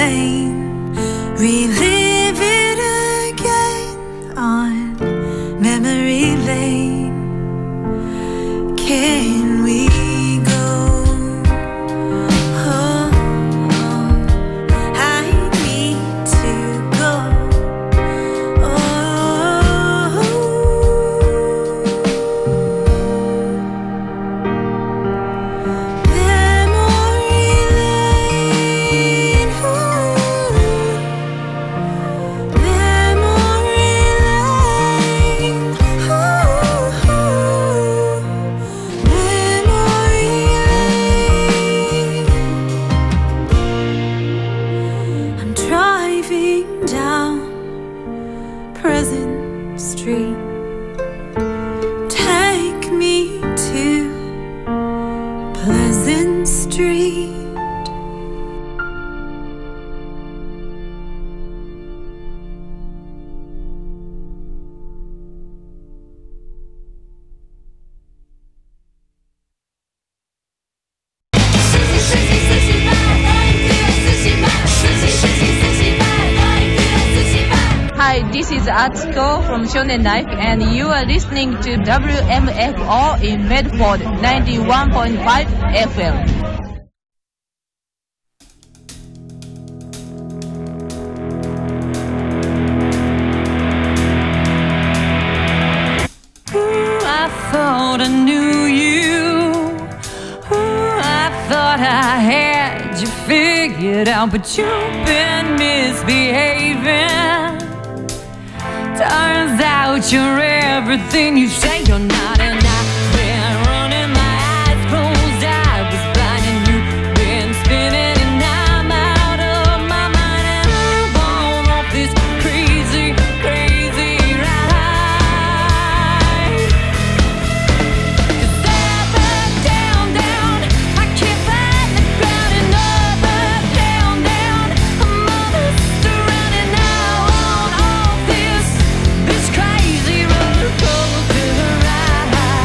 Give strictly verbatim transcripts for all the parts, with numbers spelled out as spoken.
lane, relive it again on memory lane. Can we go? Oh, oh, I need to go. Oh, memory lane, ooh. Memory lane, ooh. Memory lane. I'm driving down Pleasant Street. Take me to Pleasant Street. Hi, this is Atsuko from Shonen Life, and you are listening to W M F O in Medford, ninety-one point five F M. Ooh, I thought I knew you. Ooh, I thought I had you figured out, but you've been misbehaving. Turns out you're everything you say you're not, and I've been running my eyes closed. I was blind and you've been spinning, and I'm out of my mind, and I'm on off this crazy, crazy ride. 'Cause up, up, down, down, I can't find the ground, and up, up, down, down, I'm all surrounded now on off this this crazy roller coaster ride.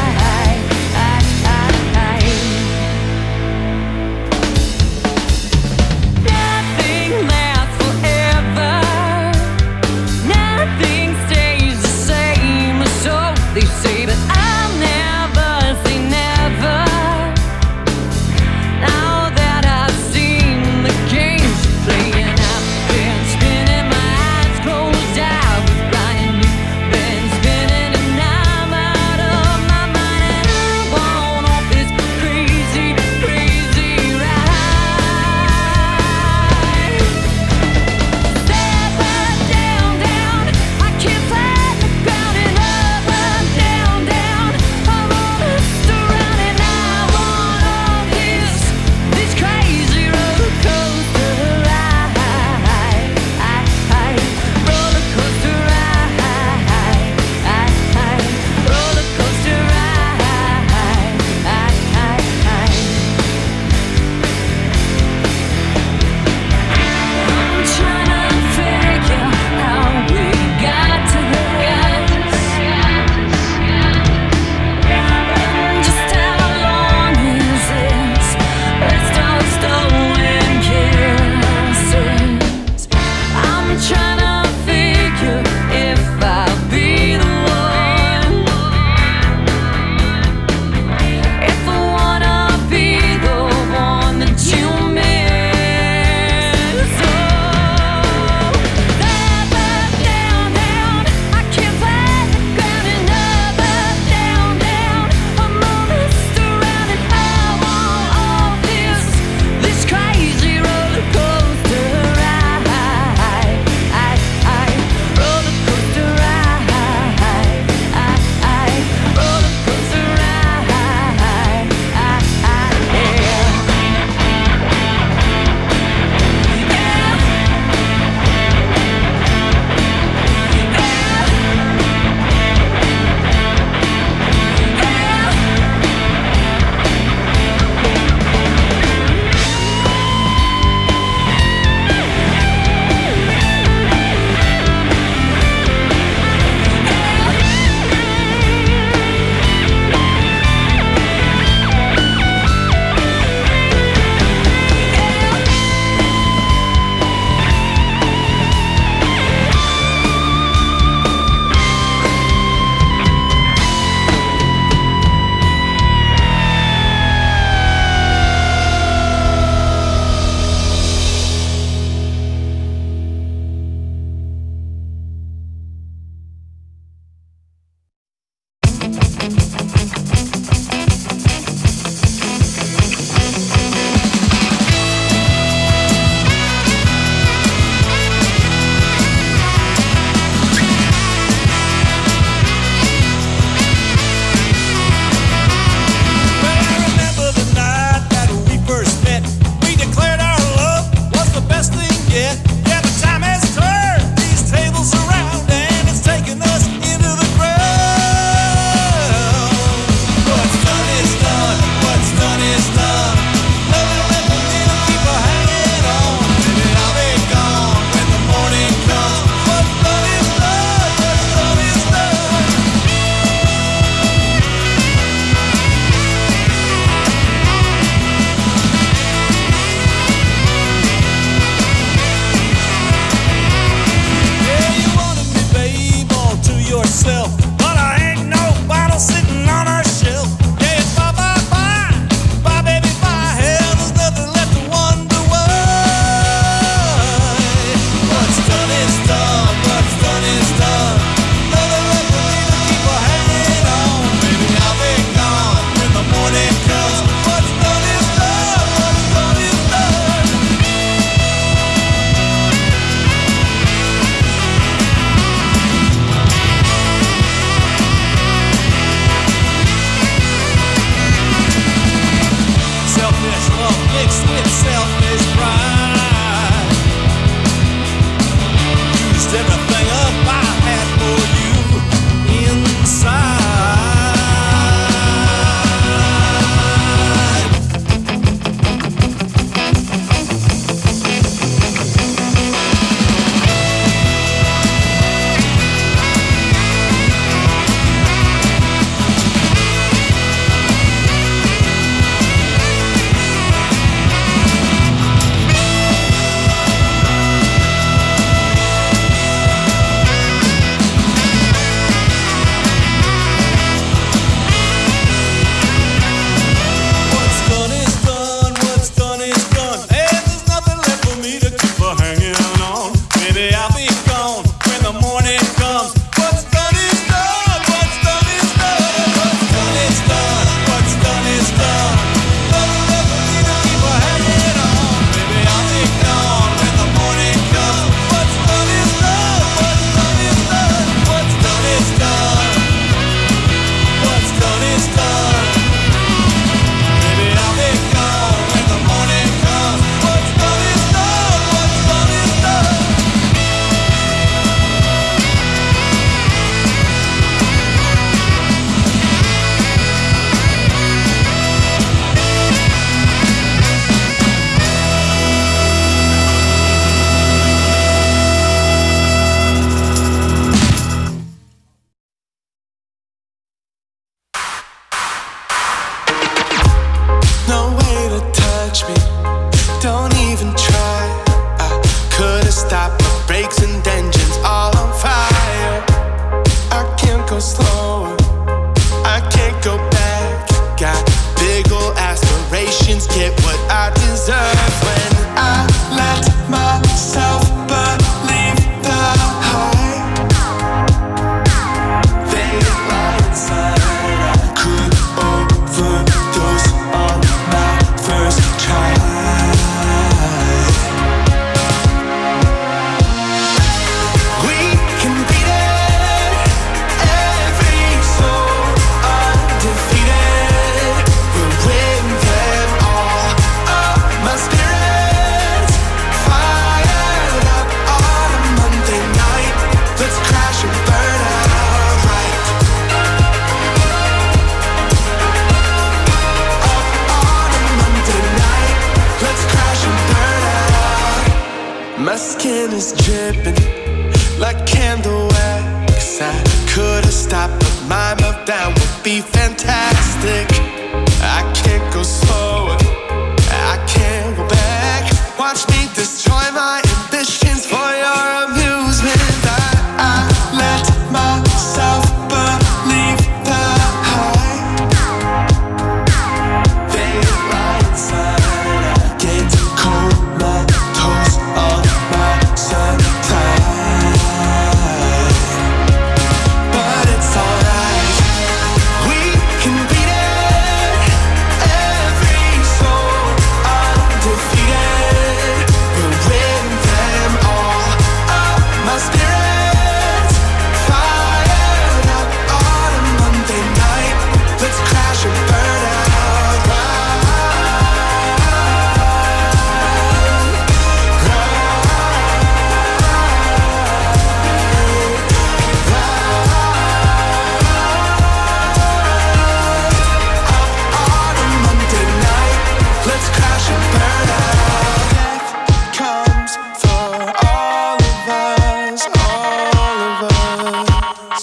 brakes and engines all on fire. I can't go slower, I can't go back. Got big ol' aspirations, get what I deserve. When I let myself believe the high, they lie inside. I could overdose on my first try. We can beat it, every soul undefeated. We'll win them all. Oh, my spirit's fired up on a Monday night. Let's crash and burn out right. Up on a Monday night. Let's crash and burn out. My skin is dripping like candle wax. I could've stopped, but my meltdown would be fantastic. I can't go slower, I can't go back. Watch me destroy my ambitions for your amusement. I, I let myself believe the high. They lie inside. I get comatose on my supply. But it's alright, we can beat it. Every soul undefeated. We'll win them all. Oh, my spirit's fired up on a Monday night. Let's crash and burn out right. On a Monday night, let's crash and burn out. Death comes for all of us, all of us.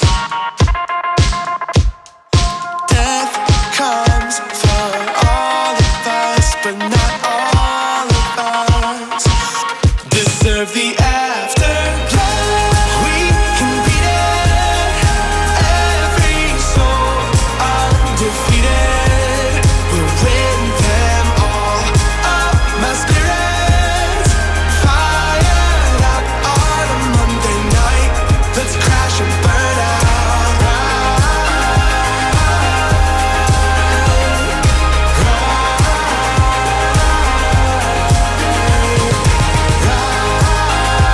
Death comes for all of us, but not all of us deserve the afterlife. We can beat it, every soul undefeated. We'll win them all. Oh, my spirit's fired up on a Monday night. Let's crash and burn out right. Right.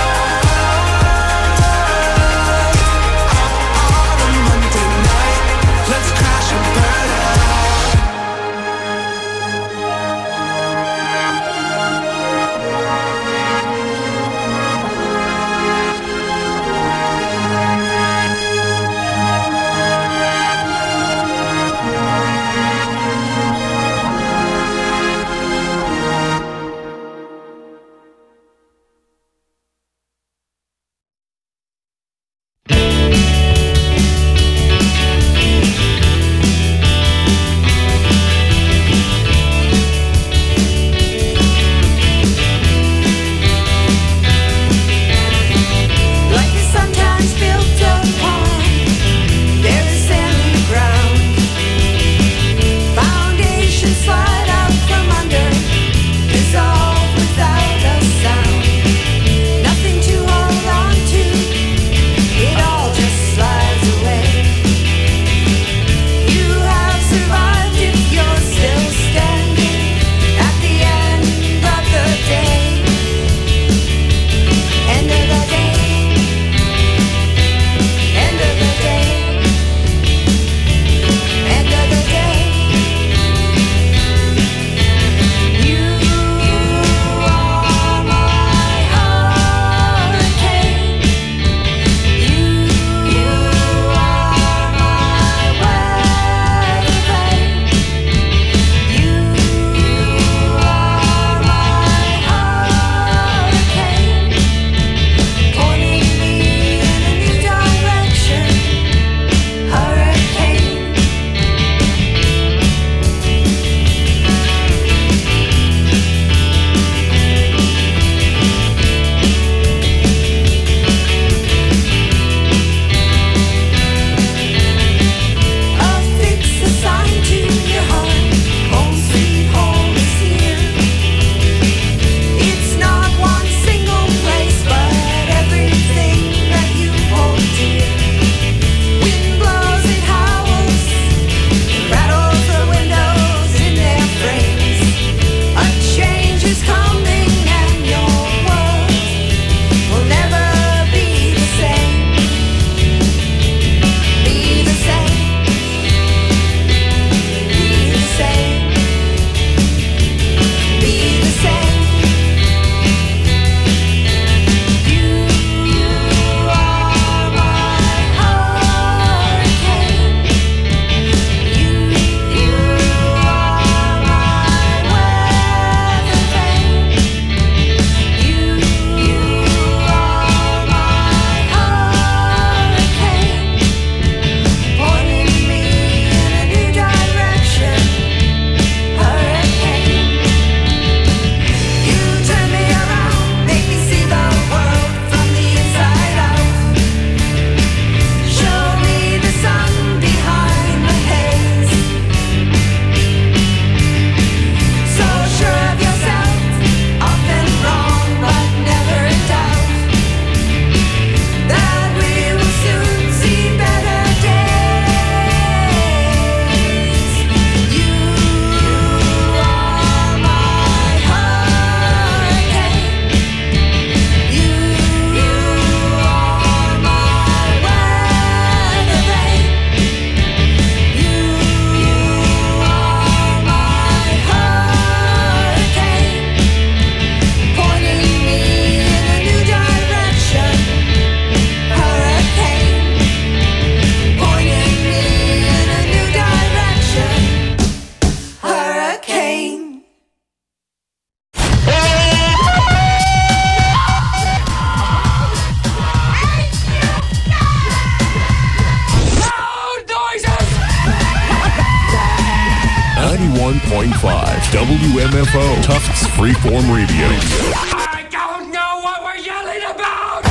W M F O, Tufts Freeform Radio. I don't know what we're yelling about!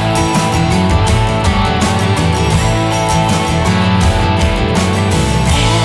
Hey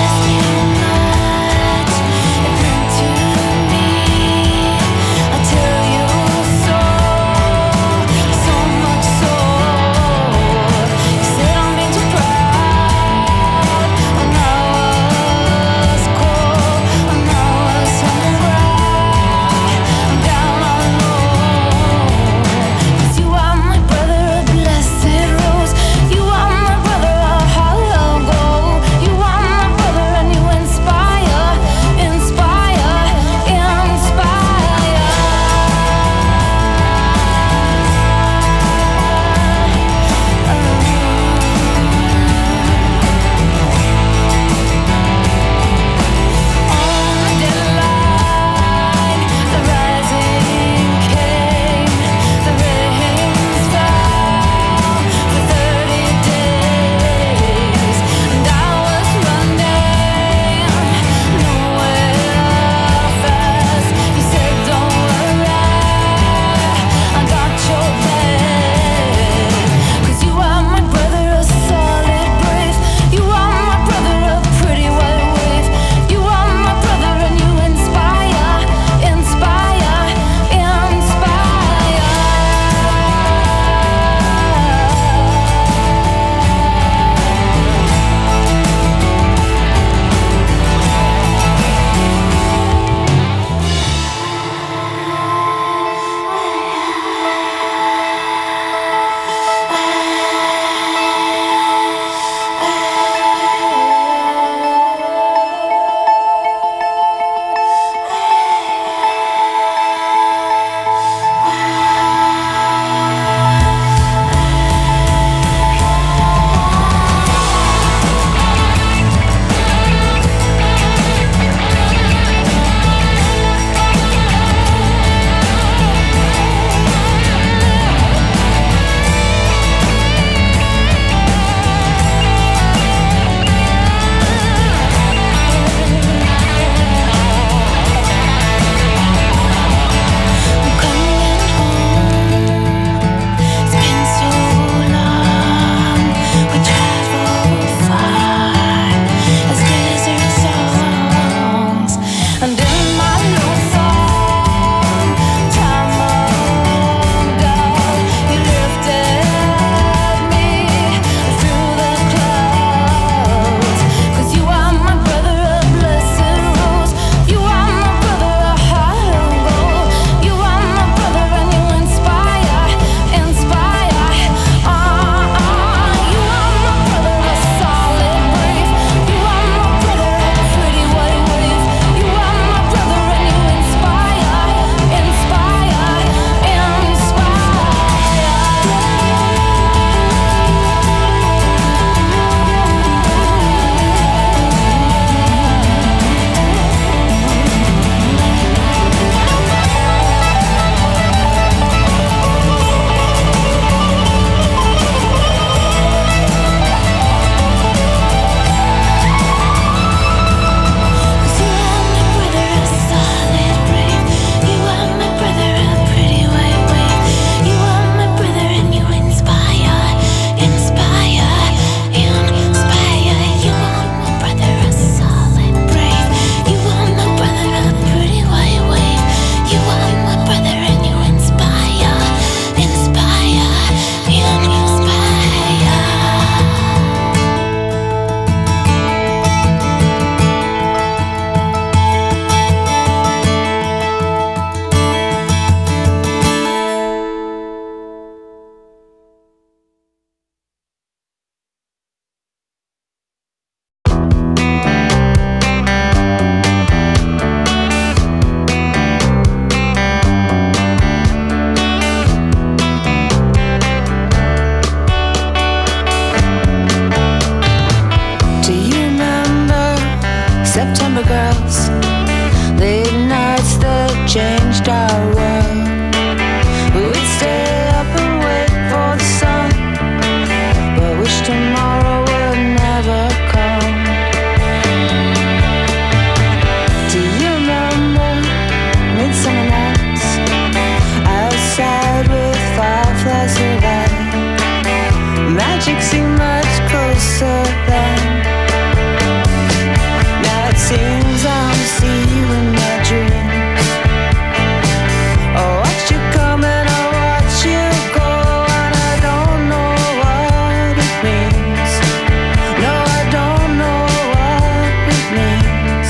things I see in my dreams. Oh, watch you come and I watch you go, and I don't know what it means. No, I don't know what it means.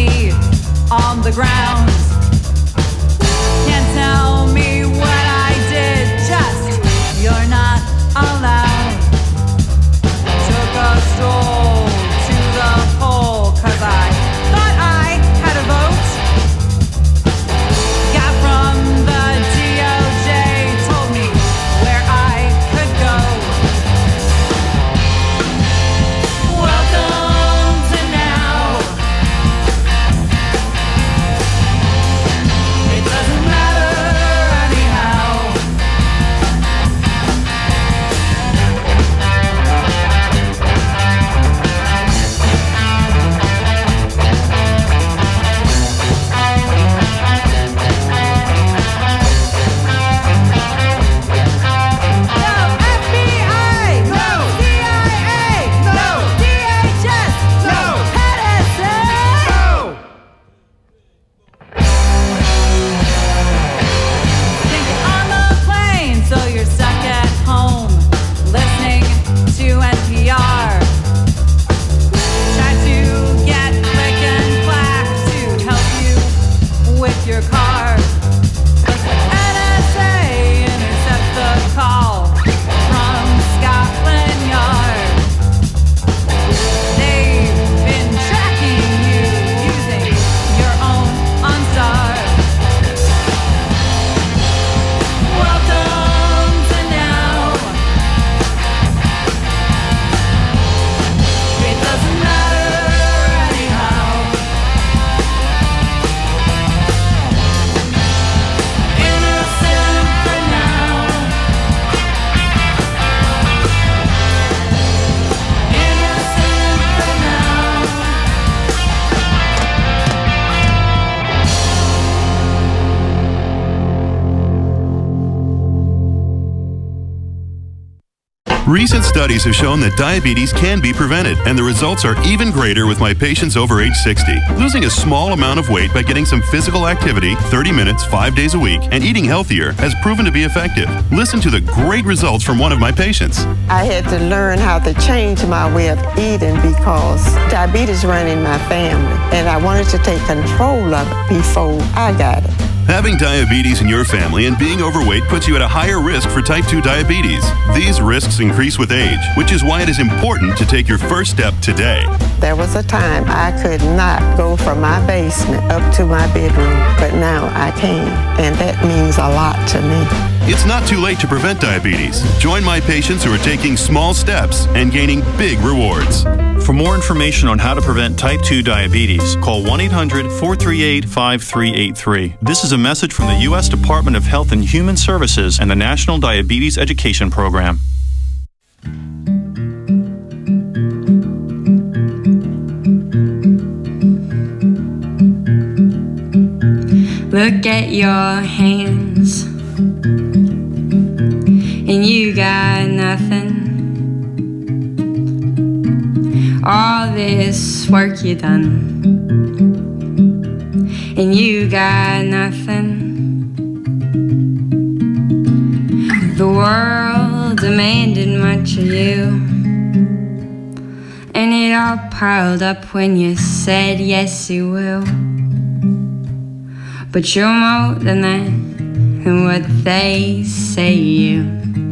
me on the ground. Can't tell me what I did, just you're not allowed. Took a stroll to the poll, cause I thought I had a vote. Got from the D O J, told me where I could go. Welcome to now. It doesn't matter anyhow. No F B I, no C I A, no D H S, no Edison. Think you're on the plane, so you're stuck at home, listening to N P R. Try to get click and clack to help you with your car. But the N S A intercepts the call from Scotland Yard. They've been tracking you using your own OnStar. Welcome to now. It doesn't matter anyhow. Innocent for now. Innocent for now. Recent studies have shown that diabetes can be prevented, and the results are even greater with my patients over age sixty. Losing a small amount of weight by getting some physical activity, thirty minutes, five days a week, and eating healthier has proven to be effective. Listen to the great results from one of my patients. I had to learn how to change my way of eating because diabetes ran in my family, and I wanted to take control of it before I got it. Having diabetes in your family and being overweight puts you at a higher risk for type two diabetes. These risks increase with age, which is why it is important to take your first step today. There was a time I could not go from my basement up to my bedroom, but now I can, and that means a lot to me. It's not too late to prevent diabetes. Join my patients who are taking small steps and gaining big rewards. For more information on how to prevent type two diabetes, call one eight hundred, four three eight, five three eight three. This is a message from the U S Department of Health and Human Services and the National Diabetes Education Program. Look at your hands, and you got nothing. All this work you done, and you got nothing. The world demanded much of you, and it all piled up when you said yes you will. But you're more than that, and what they say you.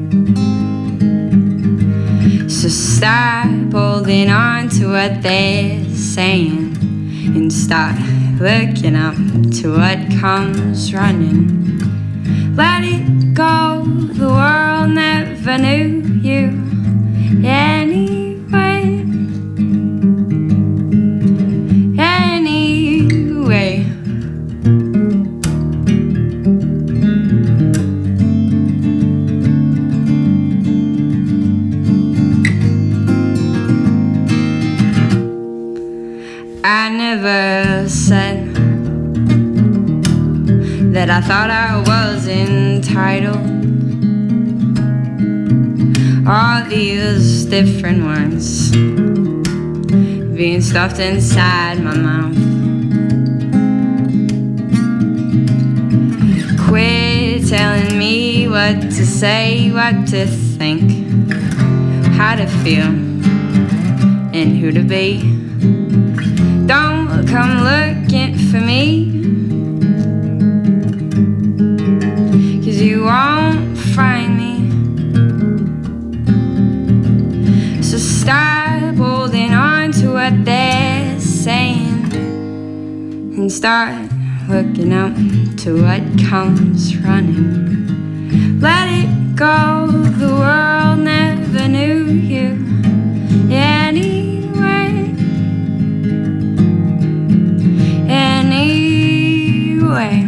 So stop holding on to what they're saying and start looking up to what comes running. Let it go, the world never knew you anyway. Anyway. I never said that I thought I was entitled. All these different words being stuffed inside my mouth. Quit telling me what to say, what to think, how to feel, and who to be. Don't come look it for me, 'cause you won't find me. So stop holding on to what they're saying and start looking up to what comes running. Let it go, the world never knew you anyway. Anyway.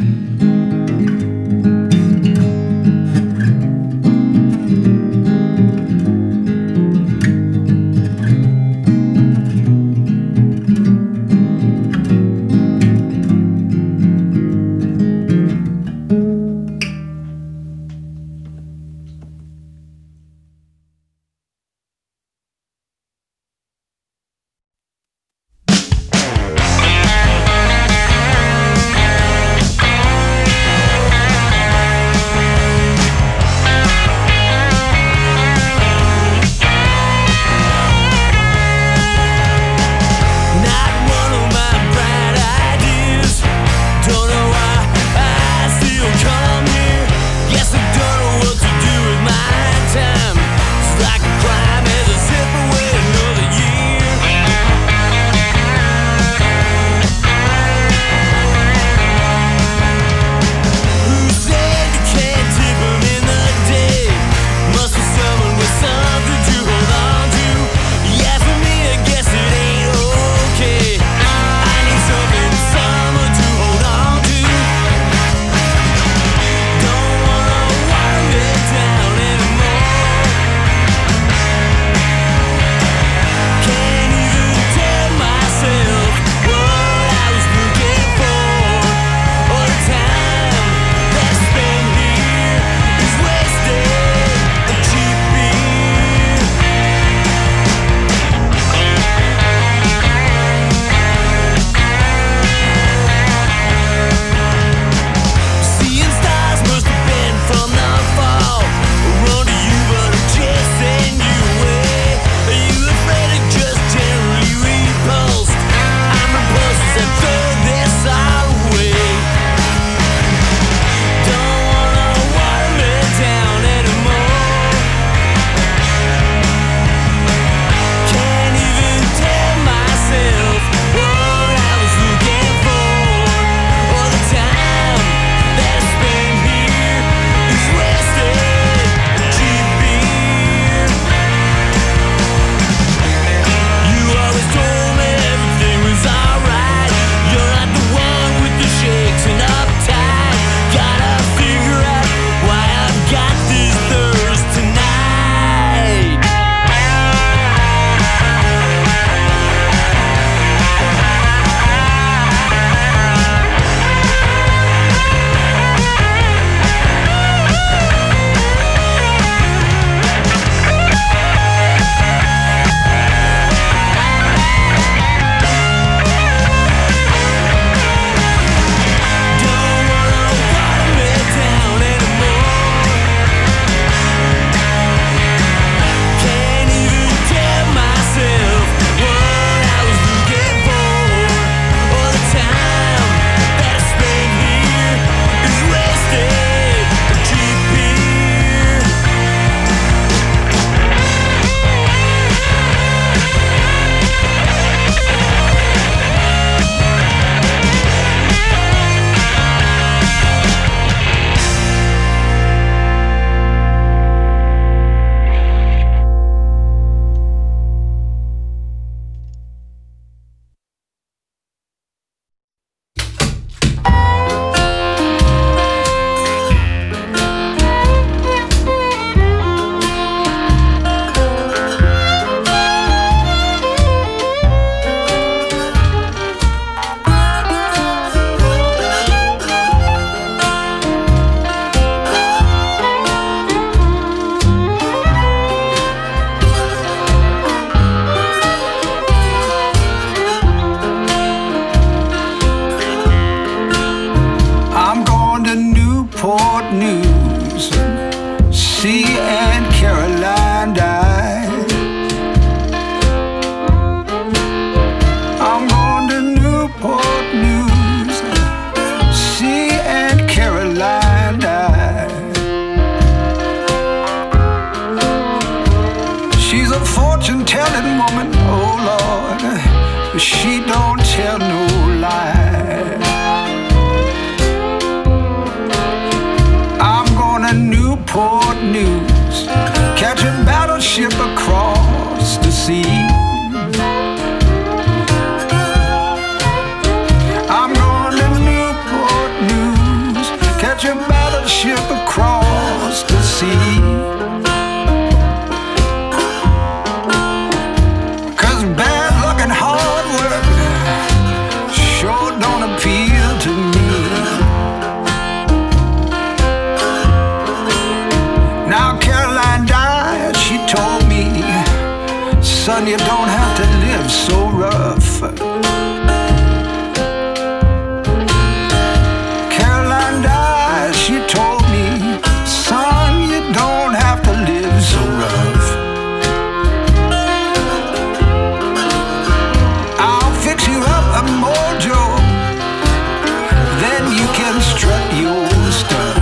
son, you don't have to live so rough. Caroline died, she told me, son, you don't have to live so rough. I'll fix you up a mojo, then you can strut your stuff.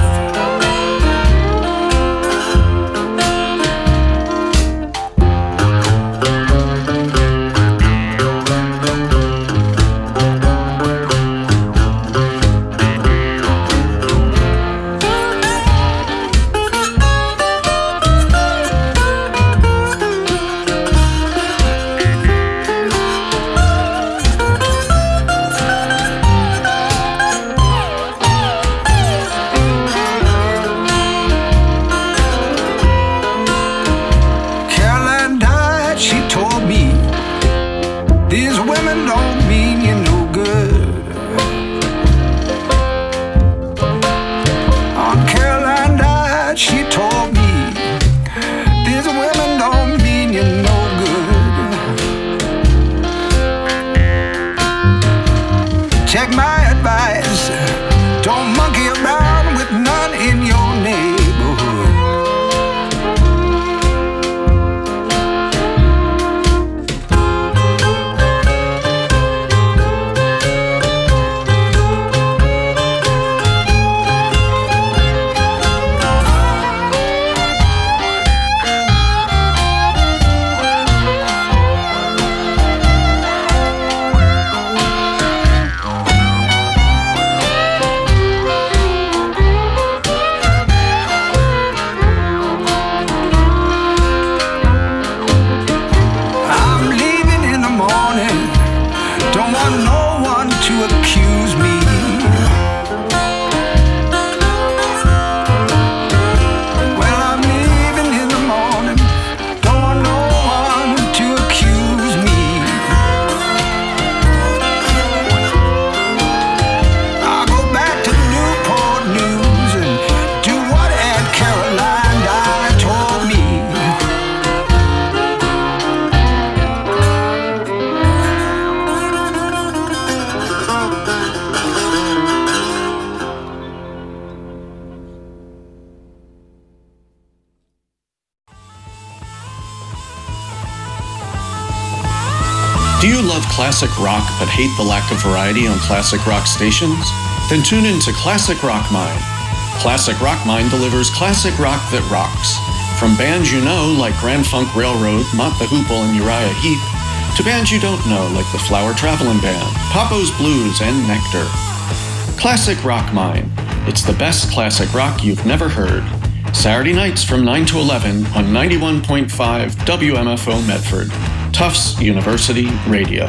Do you love classic rock but hate the lack of variety on classic rock stations? Then tune in to Classic Rock Mind. Classic Rock Mind delivers classic rock that rocks. From bands you know like Grand Funk Railroad, Mott the Hoople, and Uriah Heep, to bands you don't know like the Flower Traveling Band, Papo's Blues, and Nectar. Classic Rock Mind. It's the best classic rock you've never heard. Saturday nights from nine to eleven on ninety-one point five W M F O Medford. Tufts University Radio.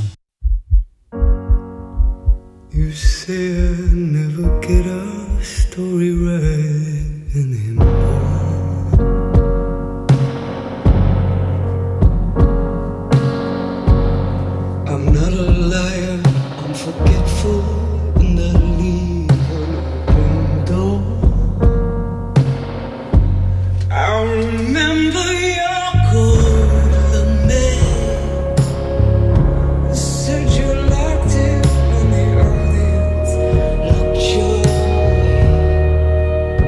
You say I never get a story right anymore. I'm not a liar, I'm forgetful, and I leave an open door. I remember your golden man. Said you liked it when the audience looked your way.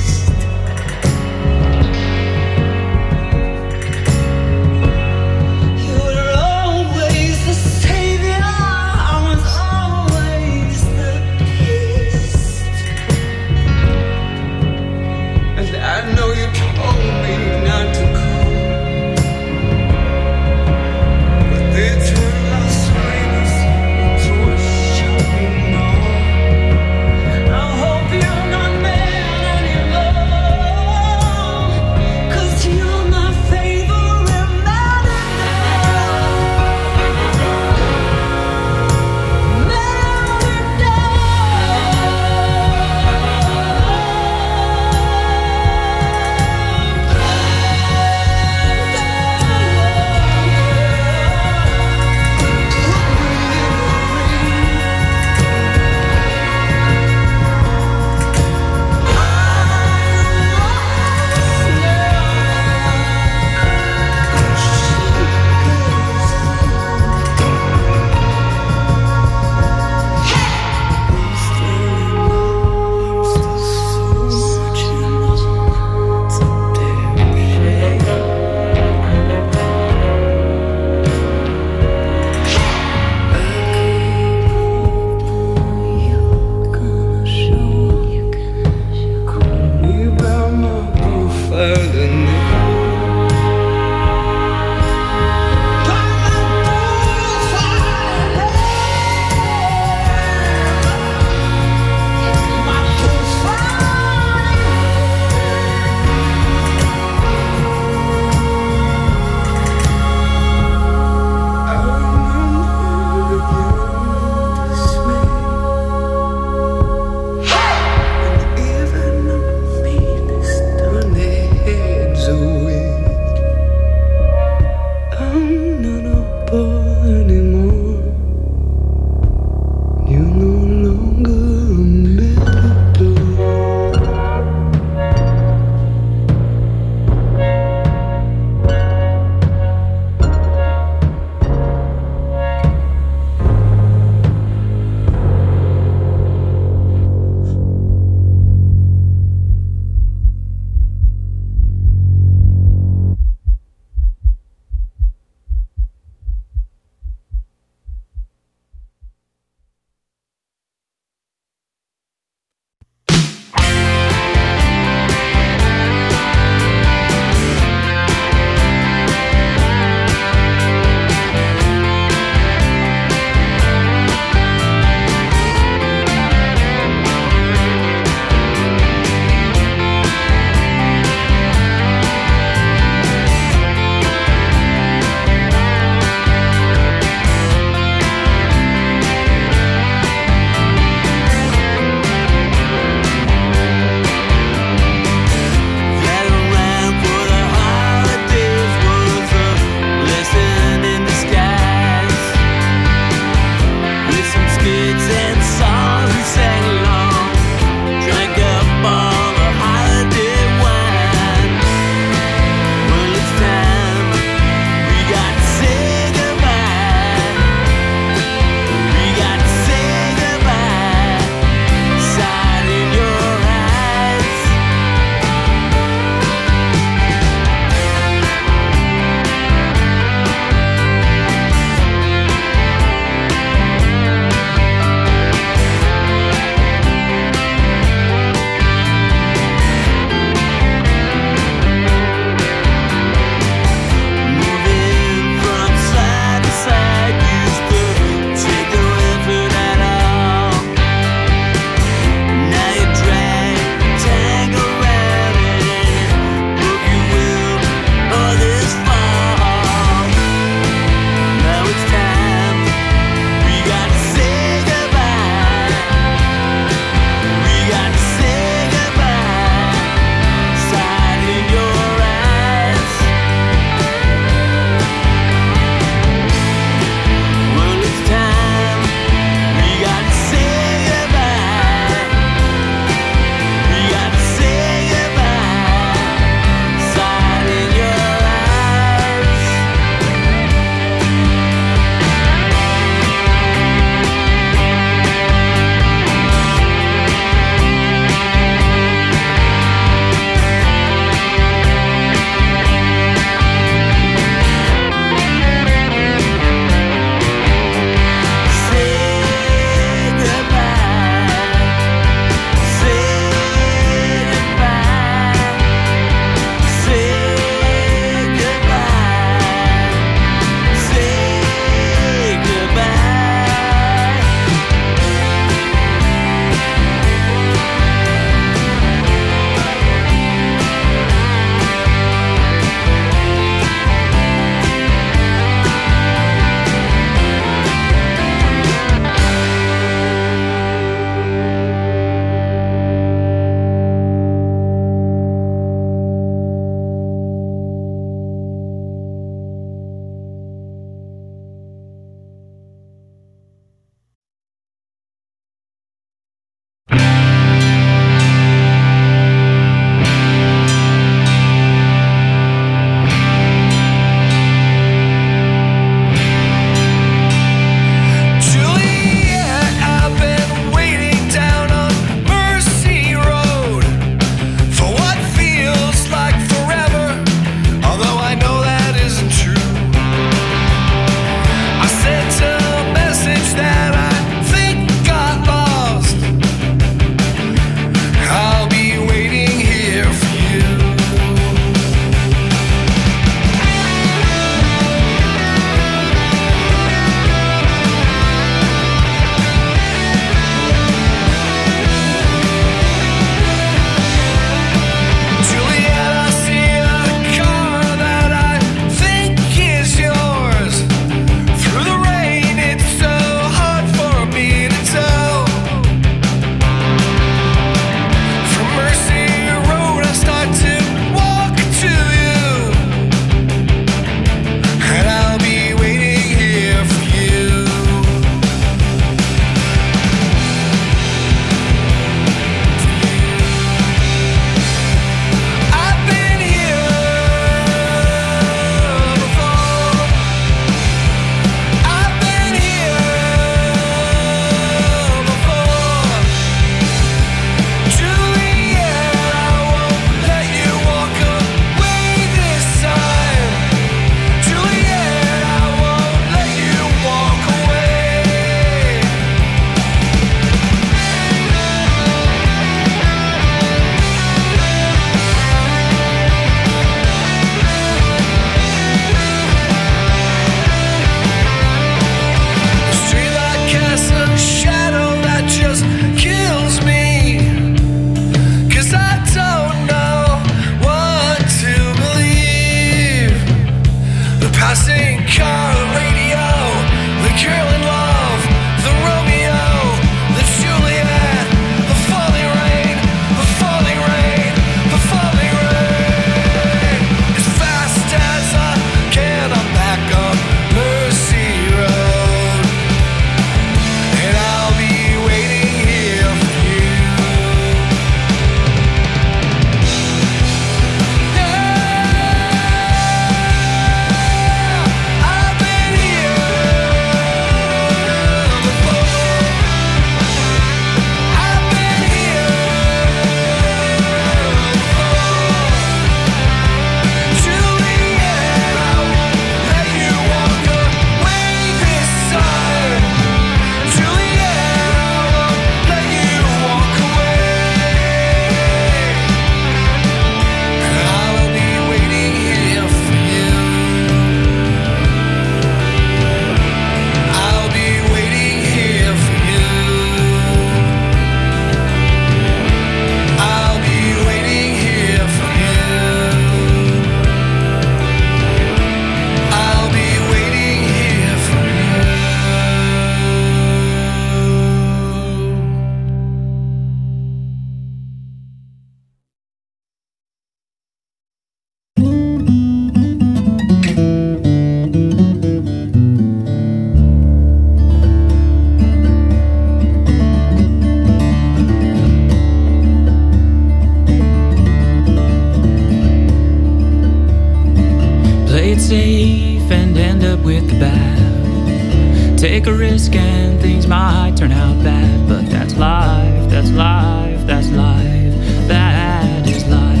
up with the bad. Take a risk and things might turn out bad, but that's life, that's life, that's life, that is life.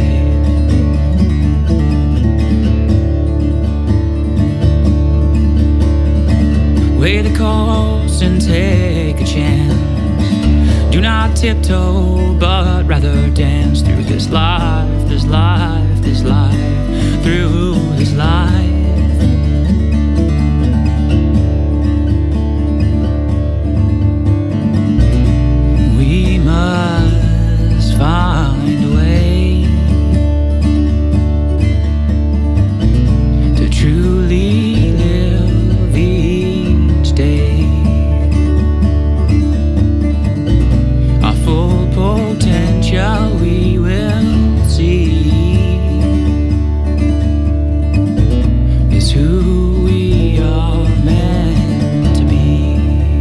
Weigh the cost and take a chance. Do not tiptoe, but rather dance through this life, this life, this life, through this life. We must find a way to truly live each day. Our full potential we will see is who we are meant to be.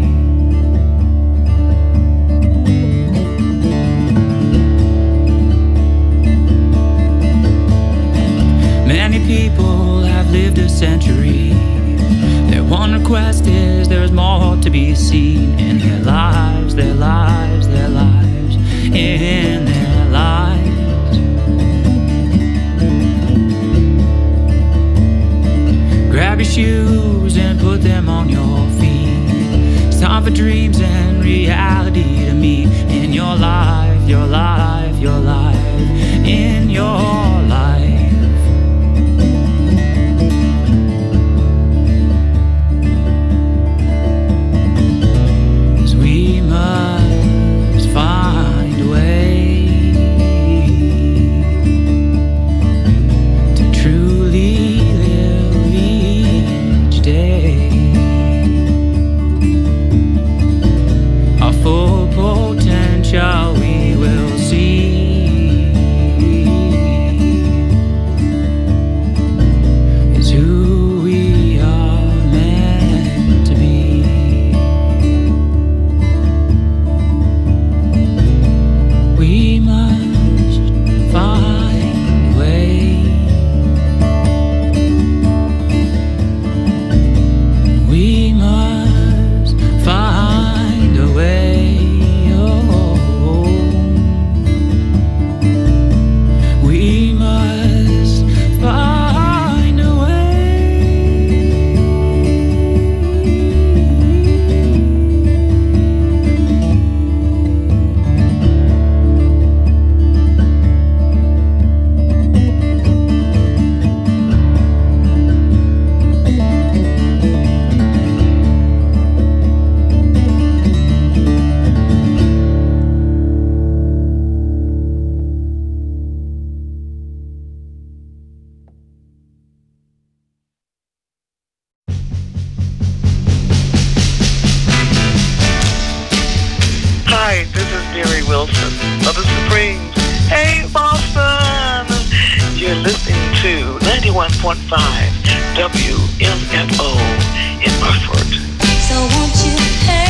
Many people have lived a century. Their one request is there's more to be seen in their lives, their lives, their lives, in their lives. Grab your shoes and put them on your feet. It's time for dreams and reality to meet in your life, your life, your life, in your life. Must find a way to truly live each day. Our full potential we will see is who we are meant to be. We must find a way. We must find a way. Oh, we must find a way. Hi, this is Mary Wilson of the Supremes. Hey, Boston! You're listening to ninety-one point five W M F O in Burford. So won't you pay